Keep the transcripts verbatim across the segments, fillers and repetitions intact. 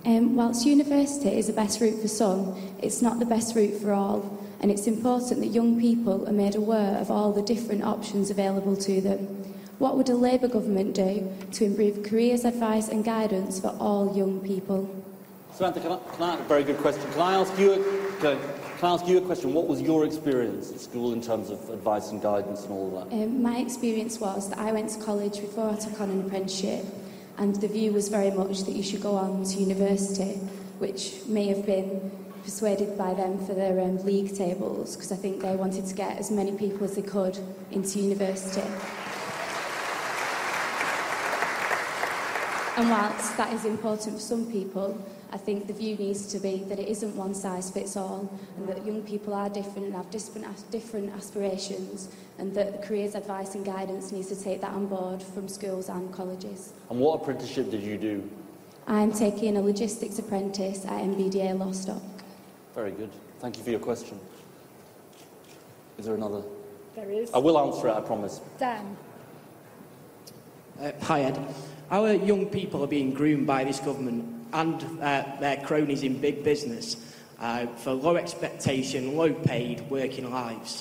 Um, whilst university is the best route for some, it's not the best route for all, and it's important that young people are made aware of all the different options available to them. What would a Labour government do to improve careers advice and guidance for all young people? Samantha, can I, can I, very good question. Can I ask you a, can, can I ask you a question? What was your experience at school in terms of advice and guidance and all of that? Um, my experience was that I went to college before I took on an apprenticeship, and the view was very much that you should go on to university, which may have been persuaded by them for their um, league tables, because I think they wanted to get as many people as they could into university. And whilst that is important for some people, I think the view needs to be that it isn't one size fits all, and that young people are different and have different, different aspirations, and that careers advice and guidance needs to take that on board from schools and colleges. And what apprenticeship did you do? I'm taking a logistics apprentice at M B D A Lostock. Very good. Thank you for your question. Is there another? There is. I will answer it, I promise. Dan. Uh, hi, Ed. Our young people are being groomed by this government and uh, their cronies in big business uh, for low expectation, low paid working lives.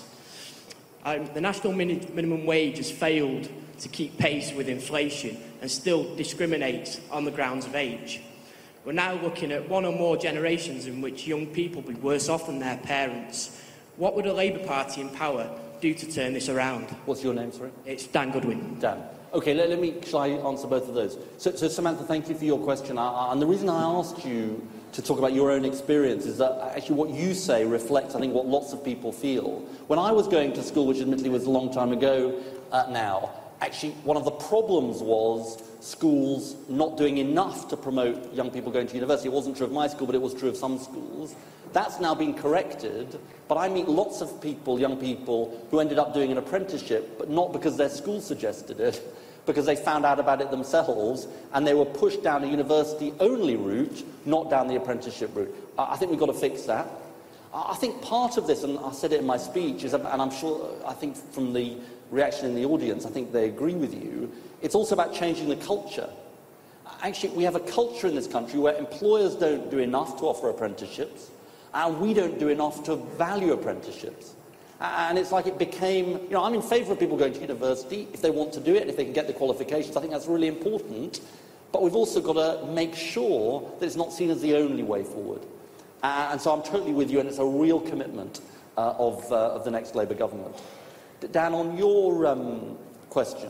Um, the national min minimum wage has failed to keep pace with inflation and still discriminates on the grounds of age. We're now looking at one or more generations in which young people will be worse off than their parents. What would a Labour Party in power do to turn this around? What's your name, sorry? It's Dan Goodwin. Dan. OK, let, let me, shall I answer both of those? So, so Samantha, thank you for your question. I, and the reason I asked you to talk about your own experience is that actually what you say reflects, I think, what lots of people feel. When I was going to school, which admittedly was a long time ago uh, now, actually one of the problems was schools not doing enough to promote young people going to university. It wasn't true of my school, but it was true of some schools. That's now been corrected, but I meet lots of people, young people, who ended up doing an apprenticeship, but not because their school suggested it, because they found out about it themselves, and they were pushed down a university-only route, not down the apprenticeship route. I think we've got to fix that. I think part of this, and I said it in my speech, is, and I'm sure, I think from the reaction in the audience, I think they agree with you, it's also about changing the culture. Actually, we have a culture in this country where employers don't do enough to offer apprenticeships, and we don't do enough to value apprenticeships. And it's like it became, you know, I'm in favour of people going to university if they want to do it, if they can get the qualifications. I think that's really important. But we've also got to make sure that it's not seen as the only way forward. Uh, and so I'm totally with you, and it's a real commitment uh, of, uh, of the next Labour government. Dan, on your um, question,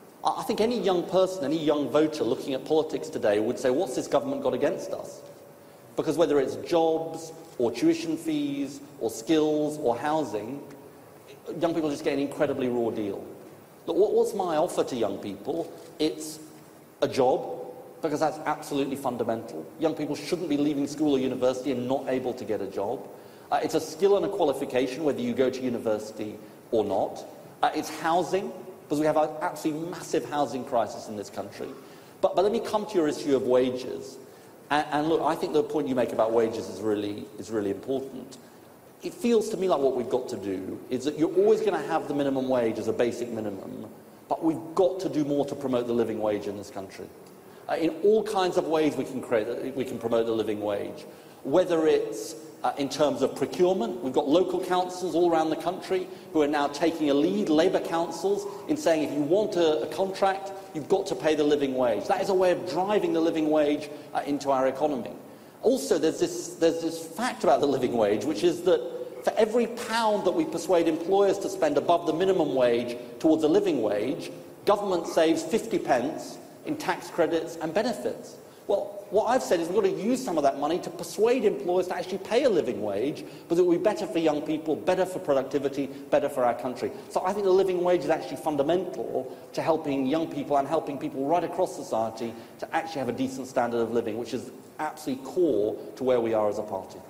I think any young person, any young voter looking at politics today would say, what's this government got against us? Because whether it's jobs, or tuition fees, or skills, or housing, young people just get an incredibly raw deal. Look, what, what's my offer to young people? It's a job, because that's absolutely fundamental. Young people shouldn't be leaving school or university and not able to get a job. Uh, it's a skill and a qualification, whether you go to university or not. Uh, it's housing, because we have an absolutely massive housing crisis in this country. But, but let me come to your issue of wages. And, and look, I think the point you make about wages is really, is really important. It feels to me like what we've got to do is that you're always going to have the minimum wage as a basic minimum, but we've got to do more to promote the living wage in this country. Uh, in all kinds of ways we can, create, we can promote the living wage. Whether it's uh, in terms of procurement, we've got local councils all around the country who are now taking a lead, Labour councils, in saying if you want a, a contract, you've got to pay the living wage. That is a way of driving the living wage uh, into our economy. Also, there's this, there's this fact about the living wage, which is that for every pound that we persuade employers to spend above the minimum wage towards a living wage, government saves fifty pence in tax credits and benefits. Well, what I've said is we've got to use some of that money to persuade employers to actually pay a living wage, because it will be better for young people, better for productivity, better for our country. So I think the living wage is actually fundamental to helping young people and helping people right across society to actually have a decent standard of living, which is absolutely core to where we are as a party.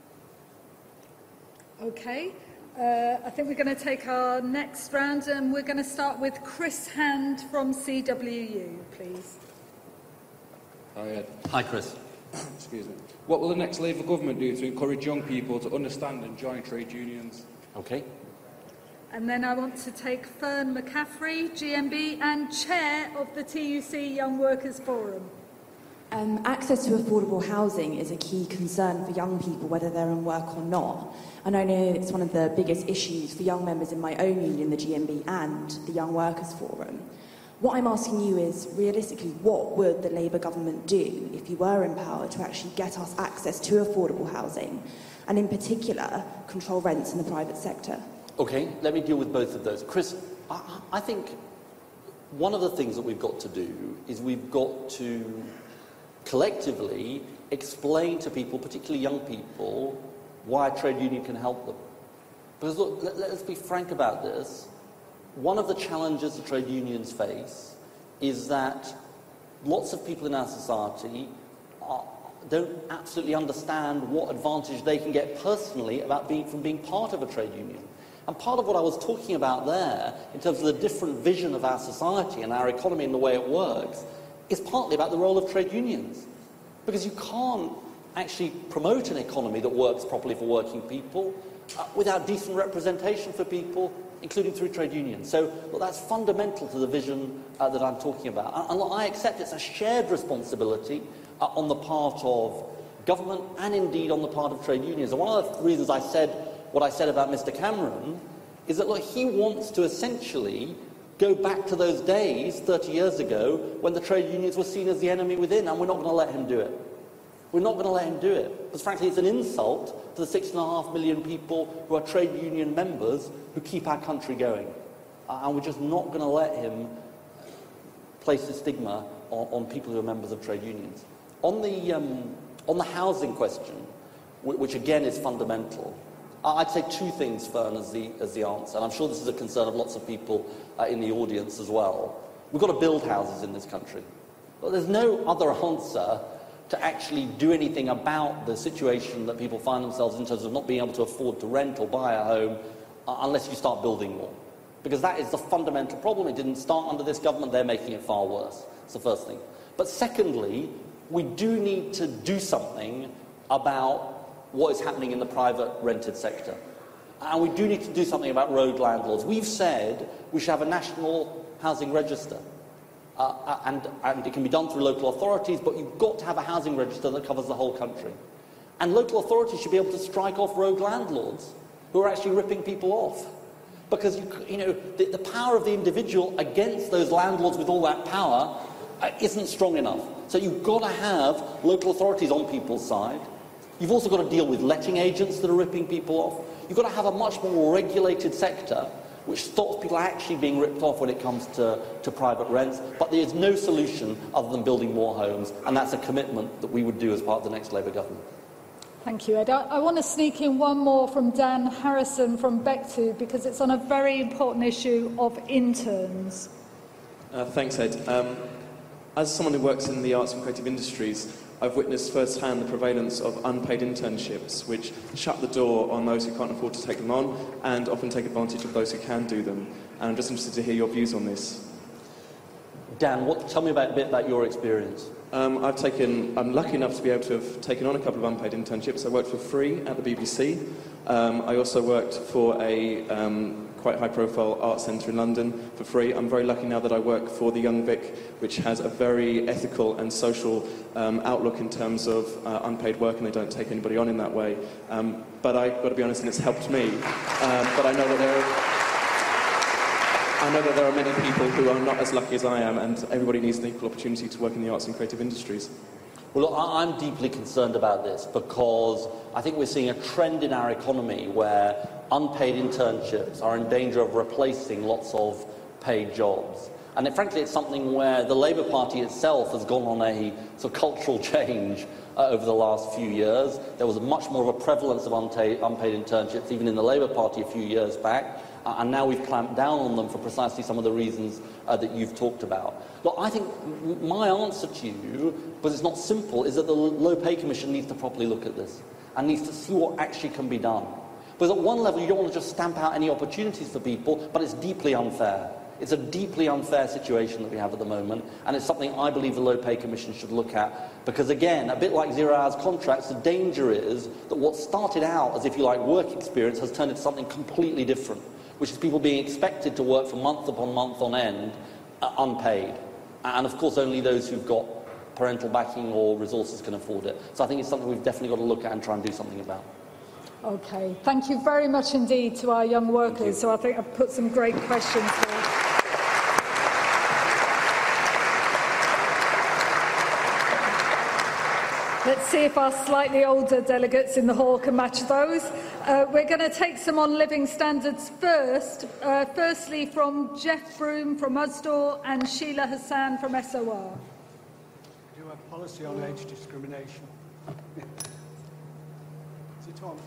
OK. Uh, I think we're going to take our next round, and we're going to start with Chris Hand from C W U, please. Hi, Ed. Hi, Chris. Excuse me. What will the next Labour government do to encourage young people to understand and join trade unions? OK. And then I want to take Fern McCaffrey, G M B, and Chair of the T U C Young Workers Forum. Um, access to affordable housing is a key concern for young people, whether they're in work or not. And I know it's one of the biggest issues for young members in my own union, the G M B, and the Young Workers Forum. What I'm asking you is, realistically, what would the Labour government do if you were in power to actually get us access to affordable housing, and in particular, control rents in the private sector? Okay, let me deal with both of those. Chris, I, I think one of the things that we've got to do is we've got to collectively explain to people, particularly young people, why a trade union can help them. Because look, let, let's be frank about this. One of the challenges the trade unions face is that lots of people in our society are, don't absolutely understand what advantage they can get personally about being from being part of a trade union. And part of what I was talking about there, in terms of the different vision of our society and our economy and the way it works, is partly about the role of trade unions. Because you can't actually promote an economy that works properly for working people uh, without decent representation for people, including through trade unions. So well, that's fundamental to the vision uh, that I'm talking about. And, and I accept it's a shared responsibility uh, on the part of government and indeed on the part of trade unions. And one of the reasons I said what I said about Mister Cameron is that, look, he wants to essentially go back to those days thirty years ago when the trade unions were seen as the enemy within, and we're not going to let him do it. We're not going to let him do it. Because frankly, it's an insult to the six and a half million people who are trade union members who keep our country going. Uh, and we're just not going to let him place a stigma on, on people who are members of trade unions. On the, um, on the housing question, which, which again is fundamental, I'd say two things, Fern, as the, as the answer, and I'm sure this is a concern of lots of people uh, in the audience as well. We've got to build houses in this country. But there's no other answer to actually do anything about the situation that people find themselves in terms of not being able to afford to rent or buy a home uh, unless you start building more. Because that is the fundamental problem. It didn't start under this government. They're making it far worse. That's the first thing. But secondly, we do need to do something about what is happening in the private rented sector. And we do need to do something about road landlords. We've said we should have a national housing register. Uh, and, and it can be done through local authorities, but you've got to have a housing register that covers the whole country. And local authorities should be able to strike off road landlords who are actually ripping people off. Because, you, you know, the, the power of the individual against those landlords with all that power uh, isn't strong enough. So you've got to have local authorities on people's side. You've also got to deal with letting agents that are ripping people off. You've got to have a much more regulated sector which stops people actually being ripped off when it comes to, to private rents. But there is no solution other than building more homes, and that's a commitment that we would do as part of the next Labour government. Thank you, Ed. I, I want to sneak in one more from Dan Harrison from Bectu, because it's on a very important issue of interns. Uh, thanks, Ed. Um, as someone who works in the arts and creative industries, I've witnessed firsthand the prevalence of unpaid internships, which shut the door on those who can't afford to take them on and often take advantage of those who can do them. And I'm just interested to hear your views on this. Dan, what, tell me about, a bit about your experience. Um, I've taken, I'm lucky enough to be able to have taken on a couple of unpaid internships. I worked for free at the B B C. Um, I also worked for a um, quite high-profile art centre in London for free. I'm very lucky now that I work for the Young Vic, which has a very ethical and social um, outlook in terms of uh, unpaid work, and they don't take anybody on in that way. Um, but I've got to be honest, and it's helped me. Um, but I know that there are, I know that there are many people who are not as lucky as I am, and everybody needs an equal opportunity to work in the arts and creative industries. Well, look, I'm deeply concerned about this because I think we're seeing a trend in our economy where unpaid internships are in danger of replacing lots of paid jobs. And it, frankly, it's something where the Labour Party itself has gone on a sort of cultural change uh, over the last few years. There was much more of a prevalence of unpaid, unpaid internships even in the Labour Party a few years back. Uh, and now we've clamped down on them for precisely some of the reasons uh, that you've talked about. Look, I think my answer to you, but it's not simple, is that the Low Pay Commission needs to properly look at this and needs to see what actually can be done. Because at one level, you don't want to just stamp out any opportunities for people, but it's deeply unfair. It's a deeply unfair situation that we have at the moment, and it's something I believe the Low Pay Commission should look at. Because again, a bit like zero hours contracts, the danger is that what started out as, if you like, work experience has turned into something completely different, which is people being expected to work for month upon month on end, uh, unpaid. And of course, only those who've got parental backing or resources can afford it. So I think it's something we've definitely got to look at and try and do something about. Okay, thank you very much indeed to our young workers. So I think I've put some great questions there. Let's see if our slightly older delegates in the hall can match those. Uh, we're going to take some on living standards first. Uh, firstly, from Jeff Broom from Usdaw and Sheila Hassan from S O R. We do have policy on age discrimination. Is it on?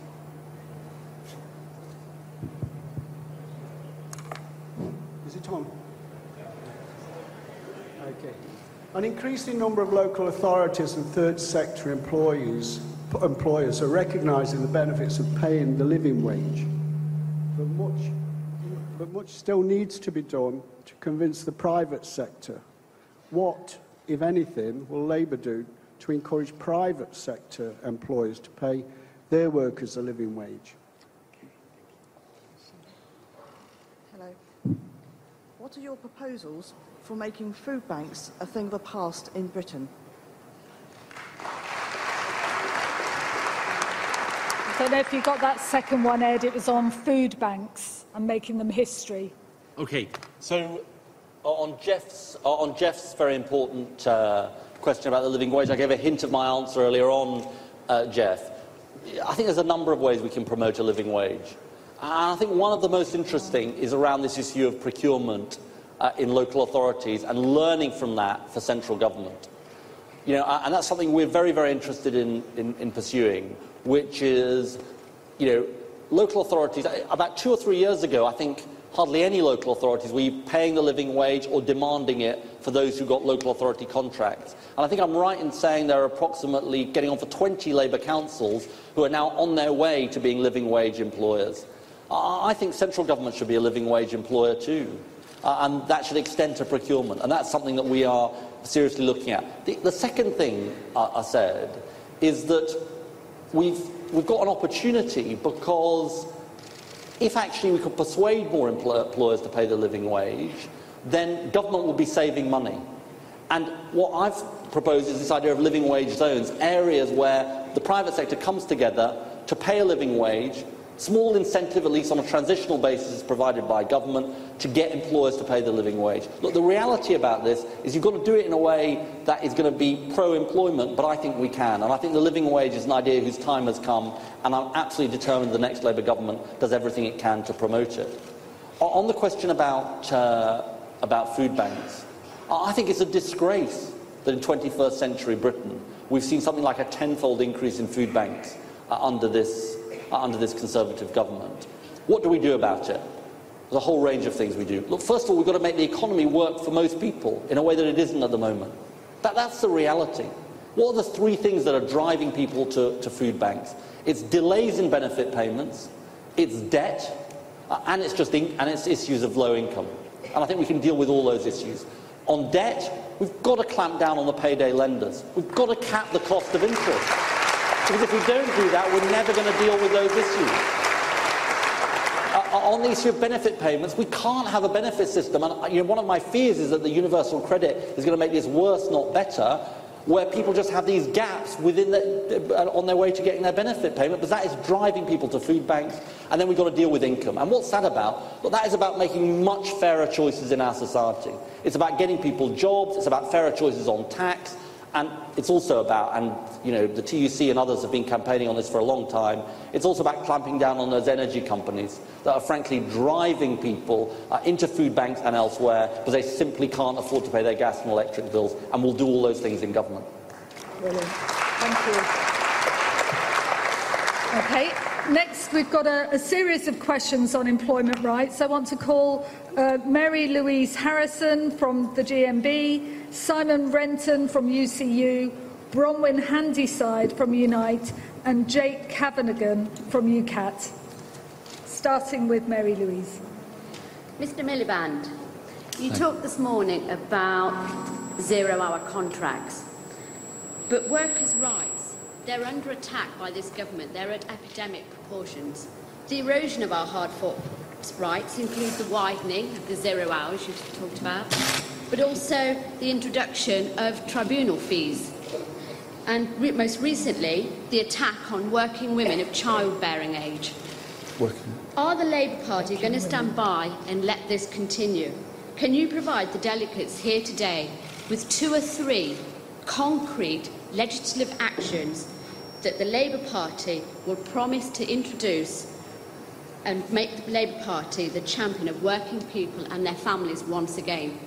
Is it on? Okay. An increasing number of local authorities and third sector employees, employers are recognising the benefits of paying the living wage. But much, but much still needs to be done to convince the private sector. What, if anything, will Labour do to encourage private sector employers to pay their workers a living wage? Hello. What are your proposals for making food banks a thing of the past in Britain? I don't know if you got that second one, Ed. It was on food banks and making them history. Okay, so uh, on Jeff's uh, on Jeff's very important uh, question about the living wage, I gave a hint of my answer earlier on, uh, Jeff. I think there's a number of ways we can promote a living wage. And I think one of the most interesting is around this issue of procurement uh, in local authorities and learning from that for central government. You know, and that's something we're very, very interested in, in, in pursuing, which is, you know, local authorities. About two or three years ago, I think hardly any local authorities were paying the living wage or demanding it for those who got local authority contracts. And I think I'm right in saying there are approximately getting on for twenty Labour councils who are now on their way to being living wage employers. I think central government should be a living wage employer too. Uh, and that should extend to procurement. And that's something that we are seriously looking at. The, the second thing uh, I said is that we've, we've got an opportunity, because if actually we could persuade more empl- employers to pay the living wage, then government will be saving money. And what I've proposed is this idea of living wage zones, areas where the private sector comes together to pay a living wage. Small incentive, at least on a transitional basis, is provided by government to get employers to pay the living wage. Look, the reality about this is you've got to do it in a way that is going to be pro-employment, but I think we can. And I think the living wage is an idea whose time has come, and I'm absolutely determined the next Labour government does everything it can to promote it. On the question about, uh, about food banks, I think it's a disgrace that in twenty-first century Britain we've seen something like a tenfold increase in food banks uh, under this under this Conservative government. What do we do about it? There's a whole range of things we do. Look, first of all, we've got to make the economy work for most people in a way that it isn't at the moment. That, that's the reality. What are the three things that are driving people to, to food banks? It's delays in benefit payments, it's debt, uh, and it's just in, and it's issues of low income. And I think we can deal with all those issues. On debt, we've got to clamp down on the payday lenders. We've got to cap the cost of interest. Because if we don't do that, we're never going to deal with those issues. Uh, on the issue of benefit payments, we can't have a benefit system. And you know, one of my fears is that the universal credit is going to make this worse, not better, where people just have these gaps within the, uh, on their way to getting their benefit payment, because that is driving people to food banks, and then we've got to deal with income. And what's that about? Well, that is about making much fairer choices in our society. It's about getting people jobs, it's about fairer choices on tax, and it's also about, and you know, the T U C and others have been campaigning on this for a long time, it's also about clamping down on those energy companies that are frankly driving people uh, into food banks and elsewhere because they simply can't afford to pay their gas and electric bills, and we'll do all those things in government. Brilliant. Thank you. Okay, next we've got a, a series of questions on employment rights. I want to call uh, Mary Louise Harrison from the G M B, Simon Renton from U C U, Bronwyn Handyside from Unite, and Jake Cavanagan from U CAT. Starting with Mary Louise. Mister Miliband, you talked this morning about zero-hour contracts, but workers' rights, they're under attack by this government. They're at epidemic proportions. The erosion of our hard-fought rights includes the widening of the zero hours you've talked about, but also the introduction of tribunal fees. And re most recently, the attack on working women of childbearing age. Working. Are the Labour Party going to stand by and let this continue? Can you provide the delegates here today with two or three concrete legislative actions that the Labour Party will promise to introduce and make the Labour Party the champion of working people and their families once again?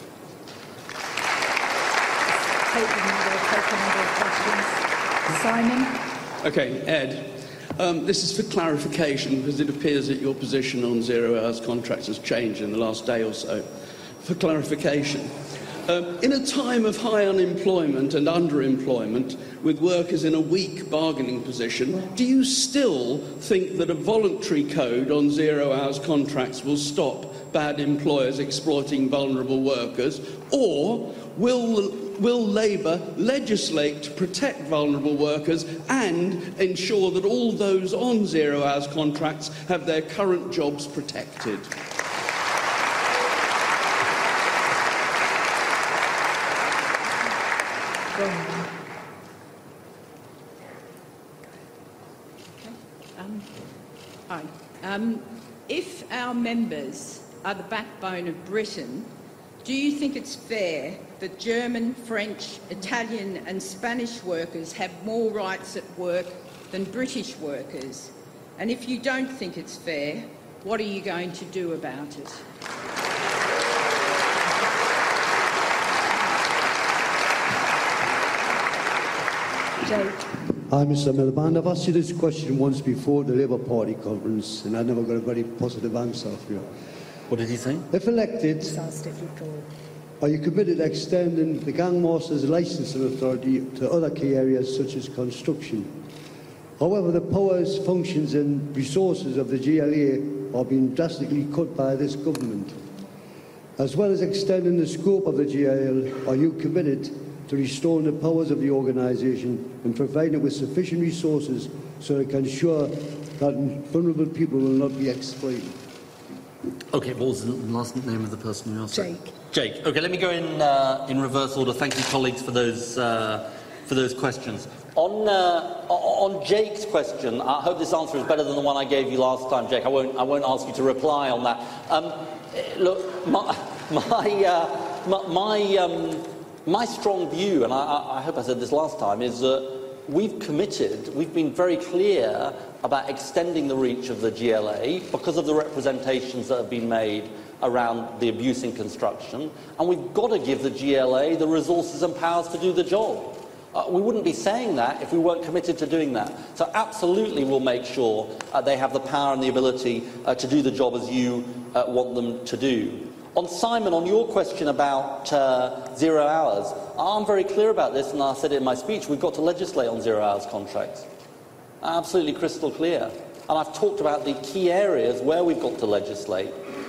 Simon? Okay, Ed. Um, this is for clarification, because it appears that your position on zero-hours contracts has changed in the last day or so. For clarification, um, in a time of high unemployment and underemployment, with workers in a weak bargaining position, do you still think that a voluntary code on zero-hours contracts will stop bad employers exploiting vulnerable workers, or will Will Labour legislate to protect vulnerable workers and ensure that all those on zero-hours contracts have their current jobs protected? Um, hi. Um, if our members are the backbone of Britain, do you think it's fair that German, French, Italian and Spanish workers have more rights at work than British workers? And if you don't think it's fair, what are you going to do about it? Jake. Hi, Mister Miliband. I've asked you this question once before at the Labour Party conference, and I never got a very positive answer from you. What did he say? If elected, are you committed to extending the Gangmasters licensing authority to other key areas such as construction? However, the powers, functions and resources of the G L A are being drastically cut by this government. As well as extending the scope of the G L A, are you committed to restoring the powers of the organisation and providing it with sufficient resources so it can ensure that vulnerable people will not be exploited? Okay, what was the last name of the person who asked? Jake. Jake. Okay, let me go in uh, in reverse order. Thank you, colleagues, for those uh, for those questions. On uh, on Jake's question, I hope this answer is better than the one I gave you last time, Jake. I won't I won't ask you to reply on that. Um, look, my my uh, my my, um, my strong view, and I, I hope I said this last time, is that we've committed, we've been very clear about extending the reach of the G L A because of the representations that have been made around the abuse in construction, and we've got to give the G L A the resources and powers to do the job. Uh, we wouldn't be saying that if we weren't committed to doing that. So absolutely we'll make sure uh, they have the power and the ability uh, to do the job as you uh, want them to do. On Simon, on your question about uh, zero hours, I'm very clear about this, and I said it in my speech, we've got to legislate on zero hours contracts. Absolutely crystal clear. And I've talked about the key areas where we've got to legislate,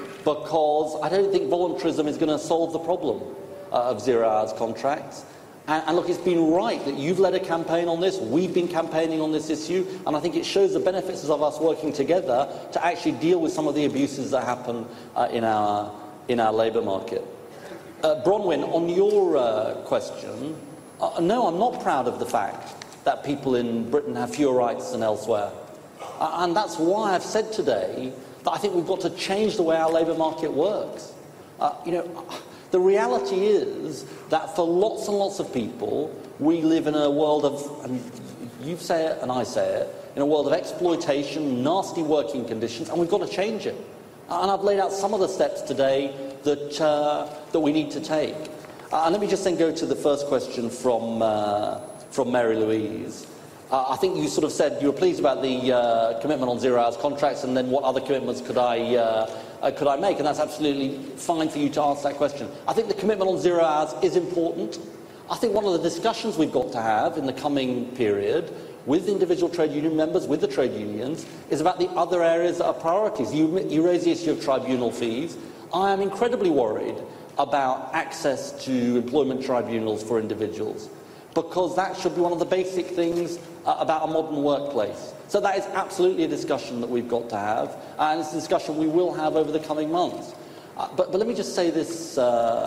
because I don't think voluntarism is going to solve the problem uh, of zero hours contracts. And, and look, it's been right that you've led a campaign on this, we've been campaigning on this issue, and I think it shows the benefits of us working together to actually deal with some of the abuses that happen uh, in our, in our labour market. Uh, Bronwyn, on your uh, question, uh, no, I'm not proud of the fact that people in Britain have fewer rights than elsewhere. Uh, and that's why I've said today that I think we've got to change the way our labour market works. Uh, you know, the reality is that for lots and lots of people, we live in a world of, and you say it and I say it, in a world of exploitation, nasty working conditions, and we've got to change it. And I've laid out some of the steps today that, uh, that we need to take. Uh, and let me just then go to the first question from... Uh, from Mary Louise. Uh, I think you sort of said you were pleased about the uh, commitment on zero-hours contracts, and then what other commitments could I, uh, uh, could I make? And that's absolutely fine for you to answer that question. I think the commitment on zero hours is important. I think one of the discussions we've got to have in the coming period with individual trade union members, with the trade unions, is about the other areas that are priorities. You, you raise the issue of tribunal fees. I am incredibly worried about access to employment tribunals for individuals, because that should be one of the basic things uh, about a modern workplace. So that is absolutely a discussion that we've got to have, and it's a discussion we will have over the coming months. Uh, but, but let me just say this, uh,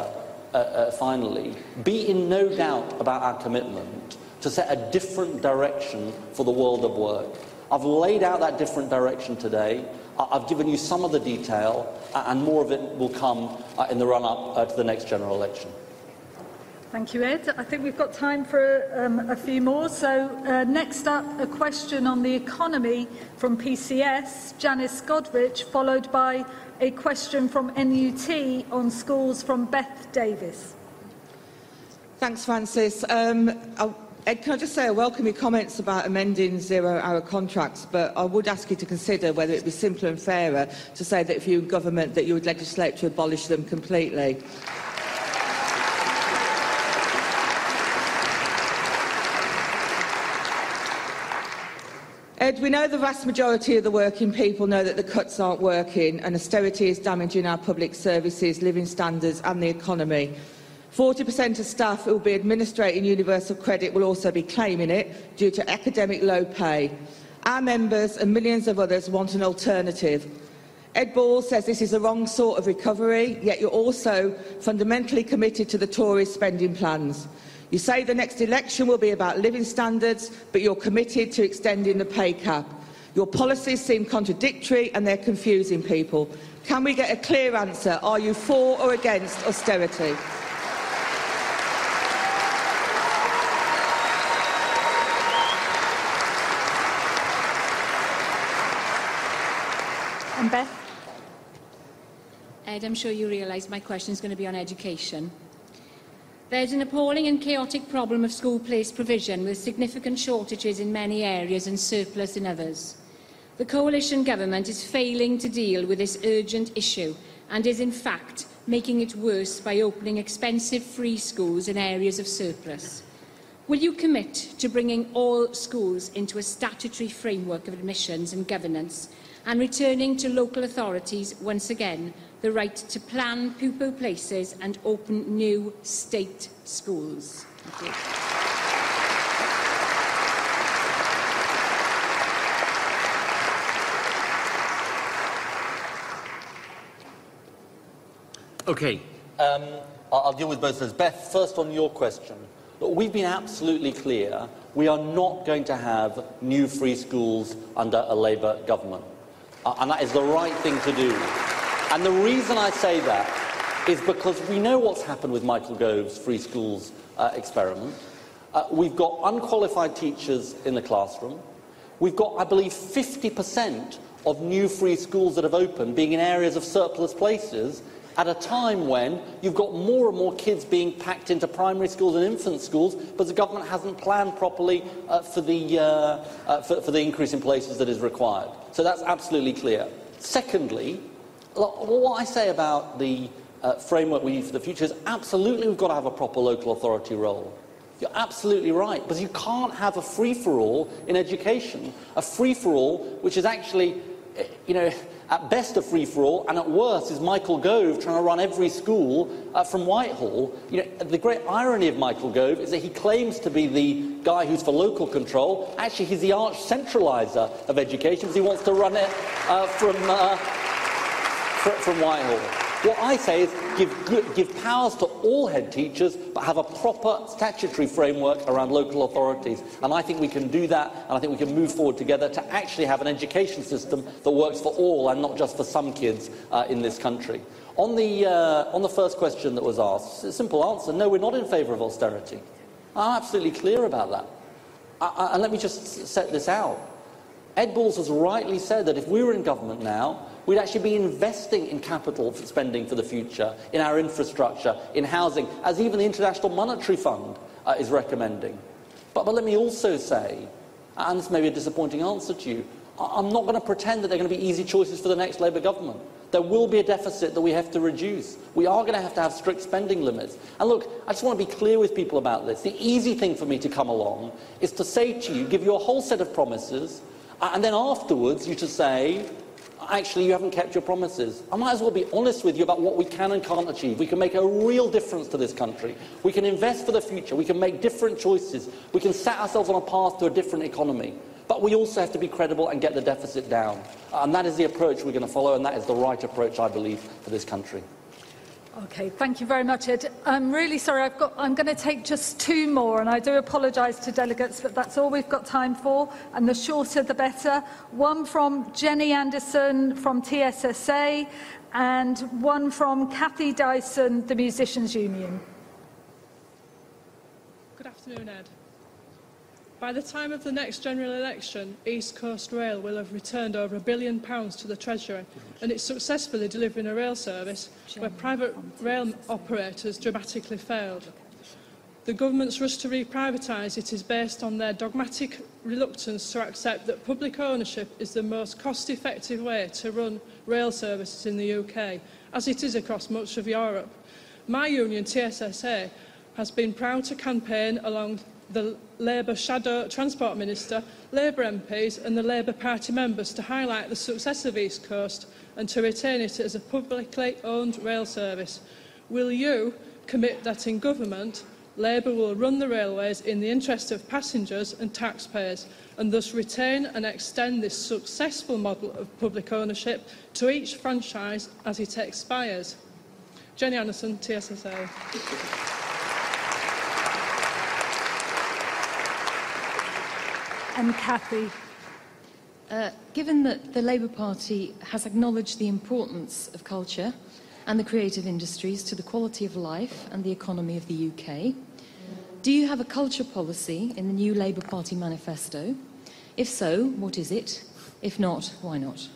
uh, uh, finally, be in no doubt about our commitment to set a different direction for the world of work. I've laid out that different direction today. I've given you some of the detail, and more of it will come uh, in the run-up uh, to the next general election. Thank you, Ed. I think we've got time for um, a few more. So uh, next up, a question on the economy from P C S, Janice Godrich, followed by a question from N U T on schools from Beth Davis. Thanks, Francis. Um, Ed, can I just say I welcome your comments about amending zero-hour contracts, but I would ask you to consider whether it would be simpler and fairer to say that if you were in government that you would legislate to abolish them completely. Ed, we know the vast majority of the working people know that the cuts aren't working and austerity is damaging our public services, living standards and the economy. forty percent of staff who will be administrating universal credit will also be claiming it due to academic low pay. Our members and millions of others want an alternative. Ed Ball says this is the wrong sort of recovery, yet you're also fundamentally committed to the Tories' spending plans. You say the next election will be about living standards, but you're committed to extending the pay cap. Your policies seem contradictory and they're confusing people. Can we get a clear answer? Are you for or against austerity? And Beth? Ed, I'm sure you realise my question is going to be on education. There's an appalling and chaotic problem of school-placed provision with significant shortages in many areas and surplus in others. The coalition government is failing to deal with this urgent issue and is in fact making it worse by opening expensive free schools in areas of surplus. Will you commit to bringing all schools into a statutory framework of admissions and governance and returning to local authorities once again the right to plan pupil places and open new state schools? Thank you. Okay, um, I'll deal with both of those. Beth, first on your question. Look, we've been absolutely clear. We are not going to have new free schools under a Labour government. Uh, and that is the right thing to do. And the reason I say that is because we know what's happened with Michael Gove's free schools uh, experiment. Uh, we've got unqualified teachers in the classroom. We've got, I believe, fifty percent of new free schools that have opened being in areas of surplus places at a time when you've got more and more kids being packed into primary schools and infant schools because the government hasn't planned properly uh, for, the, uh, uh, for, for the increase in places that is required. So that's absolutely clear. Secondly, what I say about the uh, framework we need for the future is absolutely we've got to have a proper local authority role. You're absolutely right, because you can't have a free-for-all in education. A free-for-all which is actually, you know, at best a free-for-all, and at worst is Michael Gove trying to run every school uh, from Whitehall. You know, the great irony of Michael Gove is that he claims to be the guy who's for local control. Actually, he's the arch centraliser of education because he wants to run it uh, from... Uh, from Whitehall. What I say is give, give powers to all head teachers, but have a proper statutory framework around local authorities. And I think we can do that, and I think we can move forward together to actually have an education system that works for all and not just for some kids uh, in this country. On the, uh, on the first question that was asked, a simple answer, no, we're not in favour of austerity. I'm absolutely clear about that. I, I, and let me just set this out. Ed Balls has rightly said that if we were in government now, we'd actually be investing in capital spending for the future, in our infrastructure, in housing, as even the International Monetary Fund uh, is recommending. But, but let me also say, and this may be a disappointing answer to you, I'm not going to pretend that they're going to be easy choices for the next Labour government. There will be a deficit that we have to reduce. We are going to have to have strict spending limits. And look, I just want to be clear with people about this. The easy thing for me to come along is to say to you, give you a whole set of promises, and then afterwards you to say, actually, you haven't kept your promises. I might as well be honest with you about what we can and can't achieve. We can make a real difference to this country. We can invest for the future. We can make different choices. We can set ourselves on a path to a different economy. But we also have to be credible and get the deficit down. And that is the approach we're going to follow, and that is the right approach, I believe, for this country. Okay, thank you very much, Ed. I'm really sorry, I've got, I'm going to take just two more, and I do apologise to delegates, but that's all we've got time for, and the shorter the better. One from Jenny Anderson from T S S A, and one from Cathy Dyson, the Musicians' Union. Good afternoon, Ed. By the time of the next general election, East Coast Rail will have returned over a billion pounds to the Treasury, and it's successfully delivering a rail service where private rail operators dramatically failed. The government's rush to reprivatise it is based on their dogmatic reluctance to accept that public ownership is the most cost-effective way to run rail services in the U K, as it is across much of Europe. My union, T S S A, has been proud to campaign along the Labour Shadow Transport Minister, Labour M Ps and the Labour Party members to highlight the success of East Coast and to retain it as a publicly owned rail service. Will you commit that in government, Labour will run the railways in the interest of passengers and taxpayers and thus retain and extend this successful model of public ownership to each franchise as it expires? Jenny Anderson, T S S A. And Cathy. Uh, given that the Labour Party has acknowledged the importance of culture and the creative industries to the quality of life and the economy of the U K, do you have a culture policy in the new Labour Party manifesto? If so, what is it? If not, why not?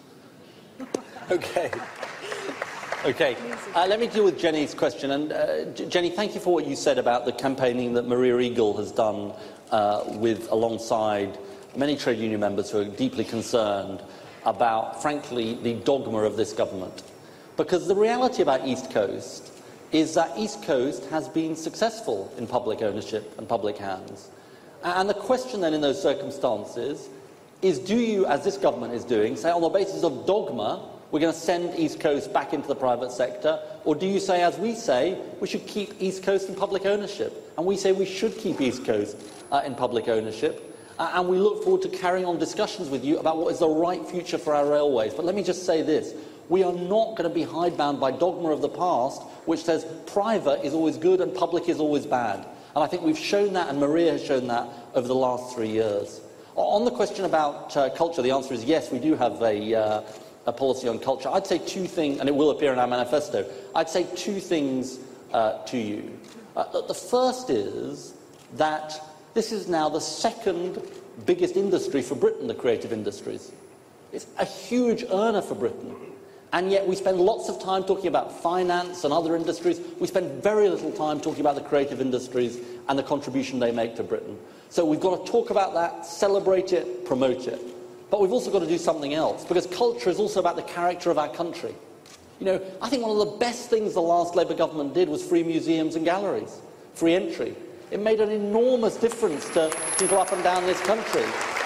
Okay. Okay, uh, let me deal with Jenny's question. And uh, Jenny, thank you for what you said about the campaigning that Maria Eagle has done uh, with alongside many trade union members who are deeply concerned about, frankly, the dogma of this government. Because the reality about East Coast is that East Coast has been successful in public ownership and public hands. And the question then in those circumstances is, do you, as this government is doing, say on the basis of dogma, we're going to send East Coast back into the private sector, or do you say, as we say, we should keep East Coast in public ownership? And we say we should keep East Coast uh, in public ownership, uh, and we look forward to carrying on discussions with you about what is the right future for our railways. But let me just say this, we are not going to be hidebound by dogma of the past, which says private is always good and public is always bad. And I think we've shown that, and Maria has shown that over the last three years. On the question about uh, culture, the answer is yes, we do have a... Uh, a policy on culture. I'd say two things, and it will appear in our manifesto, I'd say two things uh, to you. Uh, the first is that this is now the second biggest industry for Britain, the creative industries. It's a huge earner for Britain. And yet we spend lots of time talking about finance and other industries. We spend very little time talking about the creative industries and the contribution they make to Britain. So we've got to talk about that, celebrate it, promote it. But we've also got to do something else, because culture is also about the character of our country. You know, I think one of the best things the last Labour government did was free museums and galleries, free entry. It made an enormous difference to people up and down this country.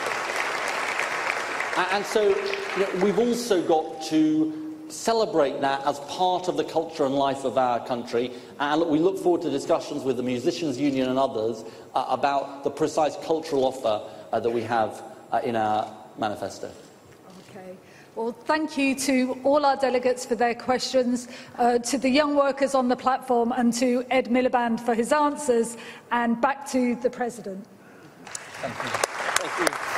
And so you know, we've also got to celebrate that as part of the culture and life of our country. And we look forward to discussions with the Musicians' Union and others uh, about the precise cultural offer uh, that we have uh, in our manifesto. Okay. Well, thank you to all our delegates for their questions, uh, to the young workers on the platform, and to Ed Miliband for his answers. And back to the President. Thank you. Thank you.